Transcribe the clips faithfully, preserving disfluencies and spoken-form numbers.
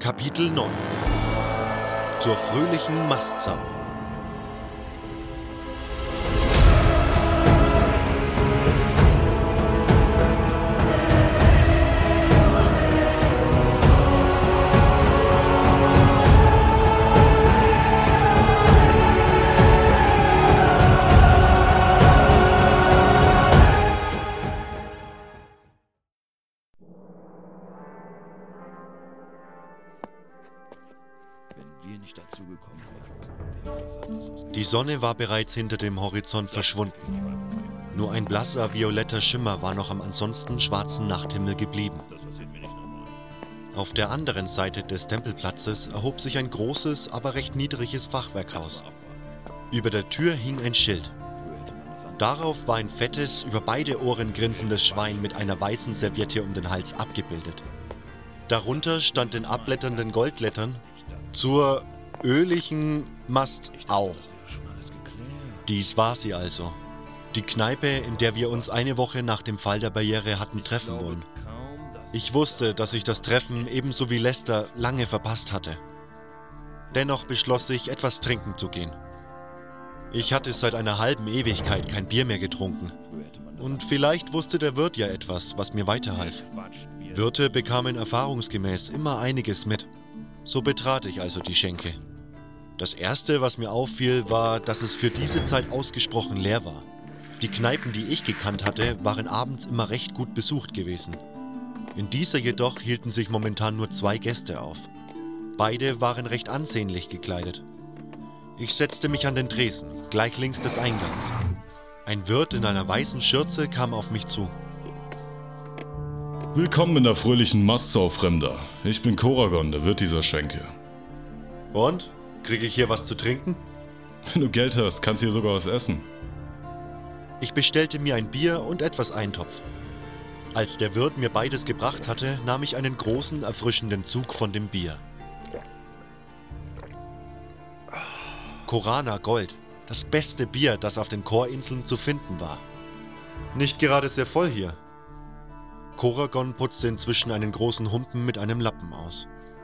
Kapitel neun. Zur fröhlichen Mastsau. Die Sonne war bereits hinter dem Horizont verschwunden. Nur ein blasser violetter Schimmer war noch am ansonsten schwarzen Nachthimmel geblieben. Auf der anderen Seite des Tempelplatzes erhob sich ein großes, aber recht niedriges Fachwerkhaus. Über der Tür hing ein Schild. Darauf war ein fettes, über beide Ohren grinsendes Schwein mit einer weißen Serviette um den Hals abgebildet. Darunter stand in abblätternden Goldlettern: zur öligen Mastau. Dies war sie also. Die Kneipe, in der wir uns eine Woche nach dem Fall der Barriere hatten treffen wollen. Ich wusste, dass ich das Treffen ebenso wie Lester lange verpasst hatte. Dennoch beschloss ich, etwas trinken zu gehen. Ich hatte seit einer halben Ewigkeit kein Bier mehr getrunken. Und vielleicht wusste der Wirt ja etwas, was mir weiterhalf. Wirte bekamen erfahrungsgemäß immer einiges mit. So betrat ich also die Schenke. Das Erste, was mir auffiel, war, dass es für diese Zeit ausgesprochen leer war. Die Kneipen, die ich gekannt hatte, waren abends immer recht gut besucht gewesen. In dieser jedoch hielten sich momentan nur zwei Gäste auf. Beide waren recht ansehnlich gekleidet. Ich setzte mich an den Tresen, gleich links des Eingangs. Ein Wirt in einer weißen Schürze kam auf mich zu. Willkommen in der fröhlichen Mastsau, Fremder. Ich bin Koragon, der Wirt dieser Schenke. Und? Kriege ich hier was zu trinken? Wenn du Geld hast, kannst du hier sogar was essen. Ich bestellte mir ein Bier und etwas Eintopf. Als der Wirt mir beides gebracht hatte, nahm ich einen großen, erfrischenden Zug von dem Bier. Korana Gold, das beste Bier, das auf den Chorinseln zu finden war. Nicht gerade sehr voll hier. Koragon putzte inzwischen einen großen Humpen mit einem Lappen aus.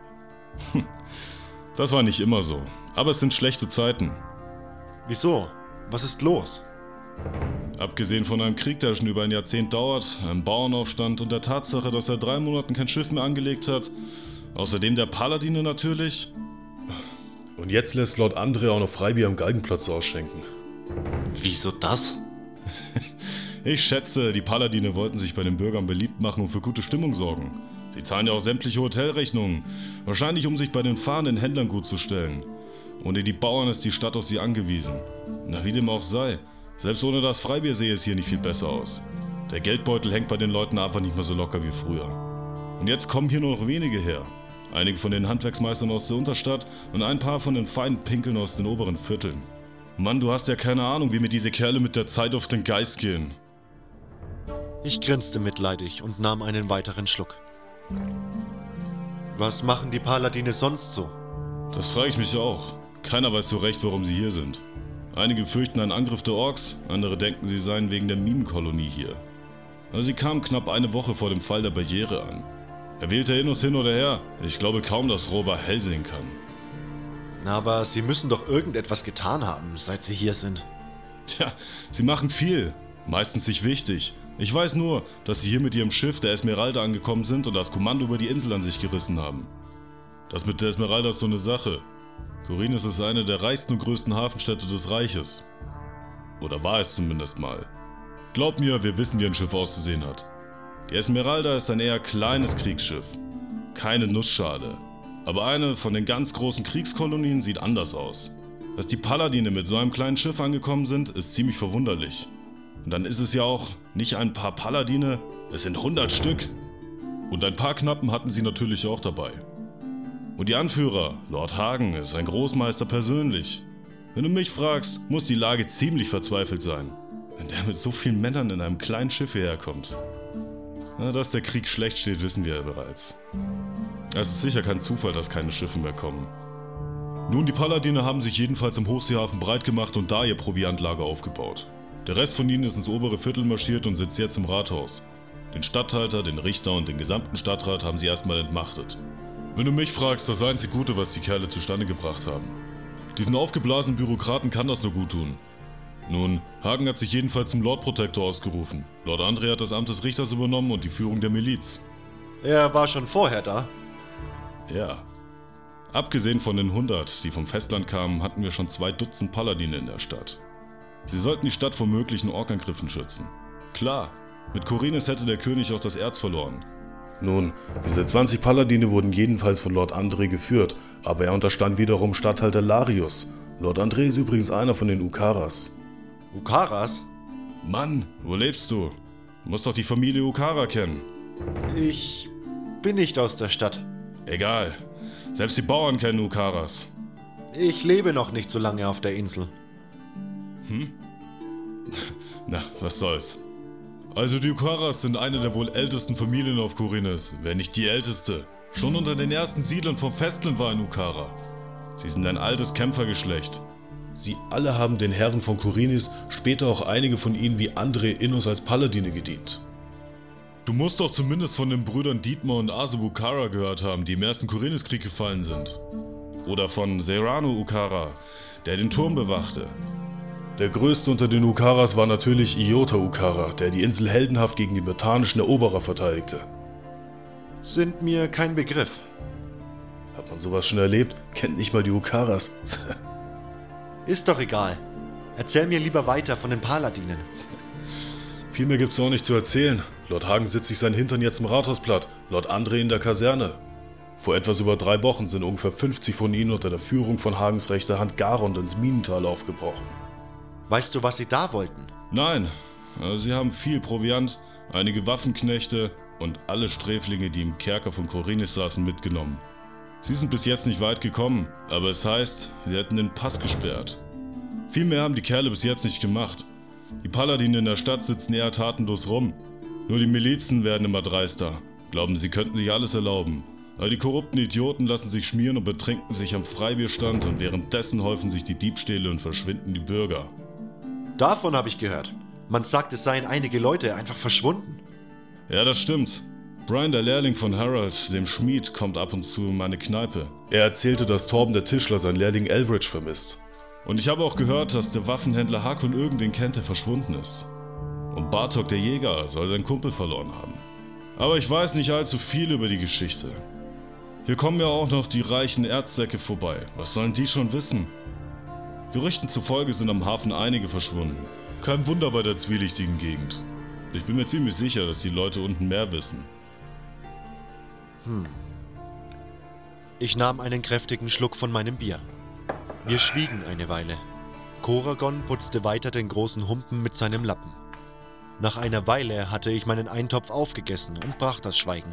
Das war nicht immer so, aber es sind schlechte Zeiten. Wieso? Was ist los? Abgesehen von einem Krieg, der schon über ein Jahrzehnt dauert, einem Bauernaufstand und der Tatsache, dass er drei Monaten kein Schiff mehr angelegt hat, außerdem der Paladine natürlich. Und jetzt lässt Lord Andre auch noch Freibier am Galgenplatz ausschenken. Wieso das? Ich schätze, die Paladine wollten sich bei den Bürgern beliebt machen und für gute Stimmung sorgen. Sie zahlen ja auch sämtliche Hotelrechnungen, wahrscheinlich um sich bei den fahrenden Händlern gut zu stellen. Ohne die Bauern ist die Stadt auf sie angewiesen. Na, wie dem auch sei, selbst ohne das Freibier sehe es hier nicht viel besser aus. Der Geldbeutel hängt bei den Leuten einfach nicht mehr so locker wie früher. Und jetzt kommen hier nur noch wenige her. Einige von den Handwerksmeistern aus der Unterstadt und ein paar von den feinen Pinkeln aus den oberen Vierteln. Mann, du hast ja keine Ahnung, wie mir diese Kerle mit der Zeit auf den Geist gehen. Ich grinste mitleidig und nahm einen weiteren Schluck. Was machen die Paladine sonst so? Das frage ich mich auch. Keiner weiß so recht, warum sie hier sind. Einige fürchten einen Angriff der Orks, andere denken, sie seien wegen der Minenkolonie hier. Also sie kamen knapp eine Woche vor dem Fall der Barriere an. Er wählt der Innos hin oder her. Ich glaube kaum, dass Rober hell sehen kann. Aber sie müssen doch irgendetwas getan haben, seit sie hier sind. Tja, sie machen viel. Meistens nicht wichtig. Ich weiß nur, dass sie hier mit ihrem Schiff, der Esmeralda, angekommen sind und das Kommando über die Insel an sich gerissen haben. Das mit der Esmeralda ist so eine Sache. Khorinis ist eine der reichsten und größten Hafenstädte des Reiches. Oder war es zumindest mal. Glaub mir, wir wissen, wie ein Schiff auszusehen hat. Die Esmeralda ist ein eher kleines Kriegsschiff. Keine Nussschale. Aber eine von den ganz großen Kriegskolonien sieht anders aus. Dass die Paladine mit so einem kleinen Schiff angekommen sind, ist ziemlich verwunderlich. Und dann ist es ja auch nicht ein paar Paladine, es sind hundert Stück. Und ein paar Knappen hatten sie natürlich auch dabei. Und die Anführer, Lord Hagen, ist ein Großmeister persönlich. Wenn du mich fragst, muss die Lage ziemlich verzweifelt sein, wenn der mit so vielen Männern in einem kleinen Schiff hierher kommt. Na, dass der Krieg schlecht steht, wissen wir ja bereits. Es ist sicher kein Zufall, dass keine Schiffe mehr kommen. Nun, die Paladine haben sich jedenfalls im Hochseehafen breit gemacht und da ihr Proviantlager aufgebaut. Der Rest von ihnen ist ins obere Viertel marschiert und sitzt jetzt im Rathaus. Den Statthalter, den Richter und den gesamten Stadtrat haben sie erstmal entmachtet. Wenn du mich fragst, das einzig Gute, was die Kerle zustande gebracht haben. Diesen aufgeblasenen Bürokraten kann das nur gut tun. Nun, Hagen hat sich jedenfalls zum Lord Protector ausgerufen. Lord Andre hat das Amt des Richters übernommen und die Führung der Miliz. Er war schon vorher da? Ja. Abgesehen von den hundert, die vom Festland kamen, hatten wir schon zwei Dutzend Paladine in der Stadt. Sie sollten die Stadt vor möglichen Orkangriffen schützen. Klar, mit Khorinis hätte der König auch das Erz verloren. Nun, diese zwanzig Paladine wurden jedenfalls von Lord Andre geführt, aber er unterstand wiederum Statthalter Larius. Lord Andre ist übrigens einer von den Ukaras. Ukaras? Mann, wo lebst du? Du musst doch die Familie Ukara kennen. Ich bin nicht aus der Stadt. Egal, selbst die Bauern kennen Ukaras. Ich lebe noch nicht so lange auf der Insel. Hm? Na, was soll's. Also die Ukaras sind eine der wohl ältesten Familien auf Khorinis, wenn nicht die älteste. Schon unter den ersten Siedlern vom Festland war ein Ukara. Sie sind ein altes Kämpfergeschlecht. Sie alle haben den Herren von Khorinis, später auch einige von ihnen wie Andre Innos als Paladine gedient. Du musst doch zumindest von den Brüdern Dietmar und Asu Ukara gehört haben, die im ersten Khorinis-Krieg gefallen sind. Oder von Serrano Ukara, der den Turm bewachte. Der größte unter den Ukaras war natürlich Iota Ukara, der die Insel heldenhaft gegen die myrtanischen Eroberer verteidigte. Sind mir kein Begriff. Hat man sowas schon erlebt? Kennt nicht mal die Ukaras. Ist doch egal. Erzähl mir lieber weiter von den Paladinen. Viel mehr gibt's auch nicht zu erzählen. Lord Hagen sitzt sich seinen Hintern jetzt im Rathaus platt, Lord Andre in der Kaserne. Vor etwas über drei Wochen sind ungefähr fünfzig von ihnen unter der Führung von Hagens rechter Hand Garond ins Minental aufgebrochen. Weißt du, was sie da wollten? Nein, sie haben viel Proviant, einige Waffenknechte und alle Sträflinge, die im Kerker von Khorinis saßen, mitgenommen. Sie sind bis jetzt nicht weit gekommen, aber es heißt, sie hätten den Pass gesperrt. Viel mehr haben die Kerle bis jetzt nicht gemacht. Die Paladine in der Stadt sitzen eher tatenlos rum. Nur die Milizen werden immer dreister, glauben, sie könnten sich alles erlauben. Aber die korrupten Idioten lassen sich schmieren und betrinken sich am Freibierstand und währenddessen häufen sich die Diebstähle und verschwinden die Bürger. Davon habe ich gehört. Man sagt, es seien einige Leute einfach verschwunden. Ja, das stimmt. Brian, der Lehrling von Harold, dem Schmied, kommt ab und zu in meine Kneipe. Er erzählte, dass Torben der Tischler seinen Lehrling Elbridge vermisst. Und ich habe auch gehört, dass der Waffenhändler Hakon irgendwen kennt, der verschwunden ist. Und Bartok der Jäger soll seinen Kumpel verloren haben. Aber ich weiß nicht allzu viel über die Geschichte. Hier kommen ja auch noch die reichen Erzsäcke vorbei. Was sollen die schon wissen? Gerüchten zufolge sind am Hafen einige verschwunden. Kein Wunder bei der zwielichtigen Gegend. Ich bin mir ziemlich sicher, dass die Leute unten mehr wissen. Hm. Ich nahm einen kräftigen Schluck von meinem Bier. Wir schwiegen eine Weile. Koragon putzte weiter den großen Humpen mit seinem Lappen. Nach einer Weile hatte ich meinen Eintopf aufgegessen und brach das Schweigen.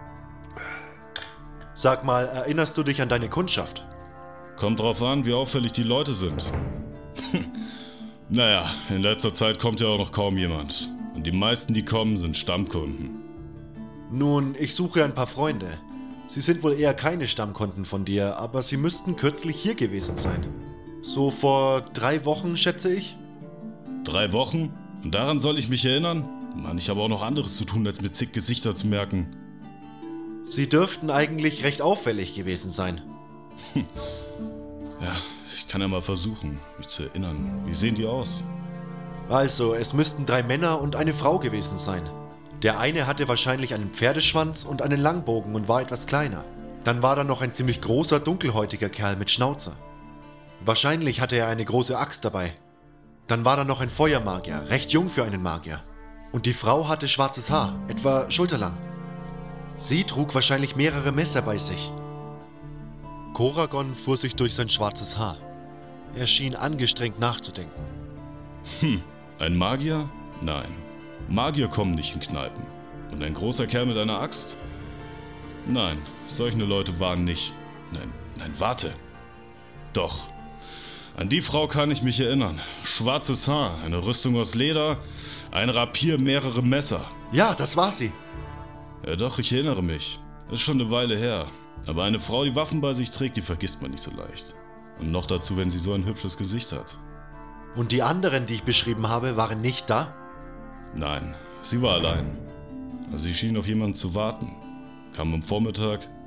Sag mal, erinnerst du dich an deine Kundschaft? Kommt drauf an, wie auffällig die Leute sind. Naja, in letzter Zeit kommt ja auch noch kaum jemand. Und die meisten, die kommen, sind Stammkunden. Nun, ich suche ein paar Freunde. Sie sind wohl eher keine Stammkunden von dir, aber sie müssten kürzlich hier gewesen sein. So vor drei Wochen, schätze ich? Drei Wochen? Und daran soll ich mich erinnern? Mann, ich habe auch noch anderes zu tun, als mir zig Gesichter zu merken. Sie dürften eigentlich recht auffällig gewesen sein. Hm. Ja, ich kann ja mal versuchen, mich zu erinnern. Wie sehen die aus? Also, es müssten drei Männer und eine Frau gewesen sein. Der eine hatte wahrscheinlich einen Pferdeschwanz und einen Langbogen und war etwas kleiner. Dann war da noch ein ziemlich großer, dunkelhäutiger Kerl mit Schnauzer. Wahrscheinlich hatte er eine große Axt dabei. Dann war da noch ein Feuermagier, recht jung für einen Magier. Und die Frau hatte schwarzes Haar, etwa schulterlang. Sie trug wahrscheinlich mehrere Messer bei sich. Koragon fuhr sich durch sein schwarzes Haar. Er schien angestrengt nachzudenken. Hm, ein Magier? Nein. Magier kommen nicht in Kneipen. Und ein großer Kerl mit einer Axt? Nein, solche Leute waren nicht. Nein, nein, warte. Doch. An die Frau kann ich mich erinnern. Schwarzes Haar, eine Rüstung aus Leder, ein Rapier, mehrere Messer. Ja, das war sie. Ja doch, ich erinnere mich. Ist schon eine Weile her. Aber eine Frau, die Waffen bei sich trägt, die vergisst man nicht so leicht. Und noch dazu, wenn sie so ein hübsches Gesicht hat. Und die anderen, die ich beschrieben habe, waren nicht da? Nein, sie war allein. Also sie schien auf jemanden zu warten. Kam am Vormittag,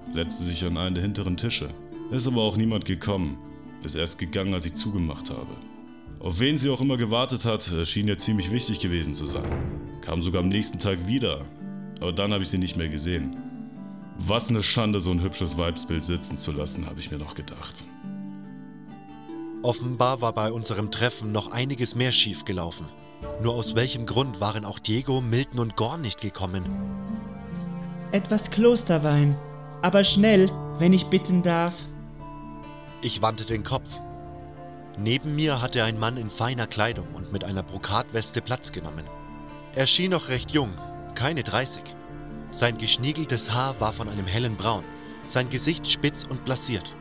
setzte sich an einen der hinteren Tische. Ist aber auch niemand gekommen. Ist erst gegangen, als ich zugemacht habe. Auf wen sie auch immer gewartet hat, schien ihr ziemlich wichtig gewesen zu sein. Kam sogar am nächsten Tag wieder, aber dann habe ich sie nicht mehr gesehen. Was eine Schande, so ein hübsches Weibsbild sitzen zu lassen, habe ich mir noch gedacht. Offenbar war bei unserem Treffen noch einiges mehr schief gelaufen. Nur aus welchem Grund waren auch Diego, Milton und Gorn nicht gekommen? Etwas Klosterwein, aber schnell, wenn ich bitten darf. Ich wandte den Kopf. Neben mir hatte ein Mann in feiner Kleidung und mit einer Brokatweste Platz genommen. Er schien noch recht jung, keine dreißig. Sein geschniegeltes Haar war von einem hellen Braun, sein Gesicht spitz und blasiert.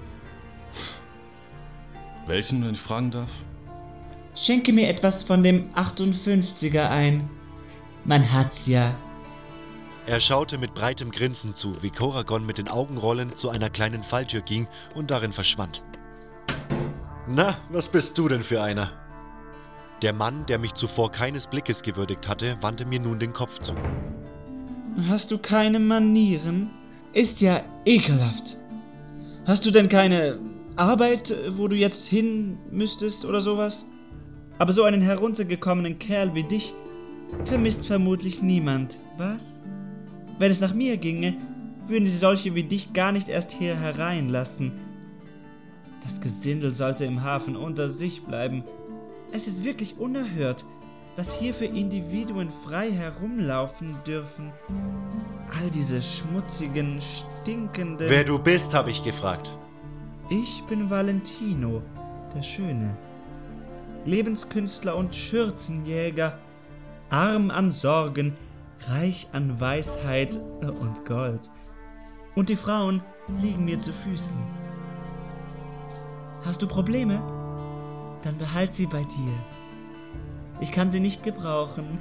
Welchen, wenn ich fragen darf? Schenke mir etwas von dem achtundfünfziger ein. Man hat's ja. Er schaute mit breitem Grinsen zu, wie Koragon mit den Augenrollen zu einer kleinen Falltür ging und darin verschwand. »Na, was bist du denn für einer?« Der Mann, der mich zuvor keines Blickes gewürdigt hatte, wandte mir nun den Kopf zu. Hast du keine Manieren? Ist ja ekelhaft. Hast du denn keine Arbeit, wo du jetzt hin müsstest oder sowas? Aber so einen heruntergekommenen Kerl wie dich vermisst vermutlich niemand, was? Wenn es nach mir ginge, würden sie solche wie dich gar nicht erst hier hereinlassen. Das Gesindel sollte im Hafen unter sich bleiben. Es ist wirklich unerhört, was hier für Individuen frei herumlaufen dürfen. All diese schmutzigen, stinkenden... »Wer du bist, habe ich gefragt.« Ich bin Valentino, der Schöne. Lebenskünstler und Schürzenjäger, arm an Sorgen, reich an Weisheit und Gold. Und die Frauen liegen mir zu Füßen. Hast du Probleme? Dann behalt sie bei dir. Ich kann sie nicht gebrauchen.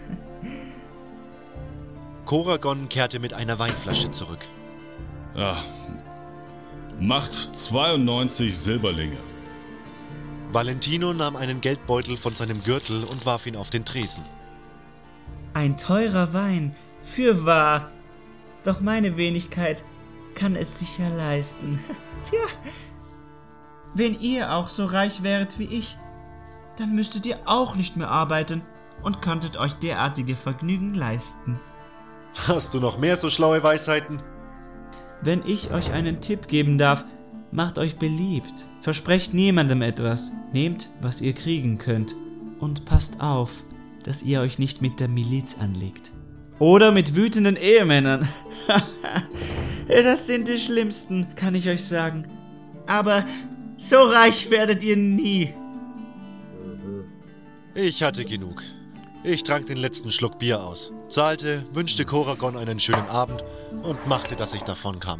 Koragon kehrte mit einer Weinflasche zurück. Ja, macht zweiundneunzig Silberlinge. Valentino nahm einen Geldbeutel von seinem Gürtel und warf ihn auf den Tresen. Ein teurer Wein, fürwahr. Doch meine Wenigkeit kann es sicher leisten. Tja, wenn ihr auch so reich wäret wie ich, dann müsstet ihr auch nicht mehr arbeiten und könntet euch derartige Vergnügen leisten. Hast du noch mehr so schlaue Weisheiten? Wenn ich euch einen Tipp geben darf, macht euch beliebt. Versprecht niemandem etwas. Nehmt, was ihr kriegen könnt. Und passt auf, dass ihr euch nicht mit der Miliz anlegt. Oder mit wütenden Ehemännern. Das sind die schlimmsten, kann ich euch sagen. Aber so reich werdet ihr nie. Ich hatte genug. Ich trank den letzten Schluck Bier aus, zahlte, wünschte Koragon einen schönen Abend und machte, dass ich davonkam.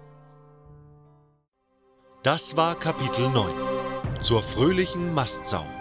Das war Kapitel neun. Zur fröhlichen Mastsau.